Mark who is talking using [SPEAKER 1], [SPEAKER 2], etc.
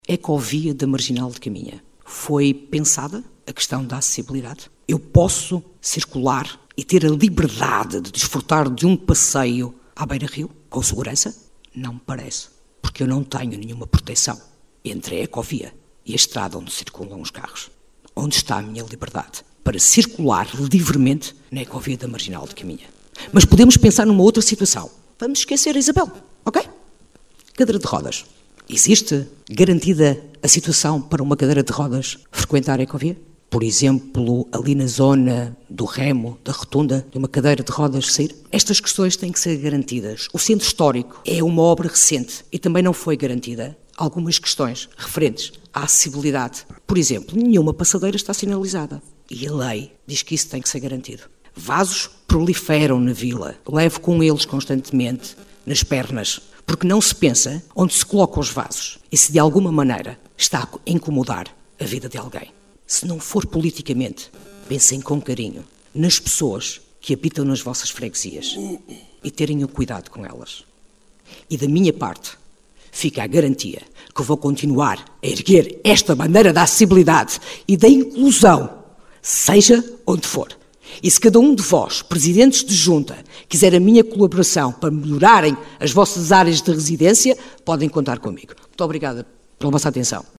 [SPEAKER 1] Ecovia da Marginal de Caminha. Foi pensada a questão da acessibilidade? Eu posso circular e ter a liberdade de desfrutar de um passeio à beira-rio com segurança? Não me parece, porque eu não tenho nenhuma proteção entre a ecovia e a estrada onde circulam os carros. Onde está a minha liberdade para circular livremente na ecovia da Marginal de Caminha? Mas podemos pensar numa outra situação. Vamos esquecer a Isabel, ok? Cadeira de rodas. Existe garantida a situação para uma cadeira de rodas frequentar a ecovia? Por exemplo, ali na zona do remo, da rotunda, de uma cadeira de rodas sair? Estas questões têm que ser garantidas. O centro histórico é uma obra recente e também não foi garantida algumas questões referentes à acessibilidade. Por exemplo, nenhuma passadeira está sinalizada e a lei diz que isso tem que ser garantido. Vasos proliferam na vila. Levo com eles constantemente nas pernas, porque não se pensa onde se colocam os vasos e se de alguma maneira está a incomodar a vida de alguém. Se não for politicamente, pensem com carinho nas pessoas que habitam nas vossas freguesias e terem o cuidado com elas. E da minha parte, fica a garantia que eu vou continuar a erguer esta bandeira da acessibilidade e da inclusão, seja onde for. E se cada um de vós, presidentes de junta, quiser a minha colaboração para melhorarem as vossas áreas de residência, podem contar comigo. Muito obrigada pela vossa atenção.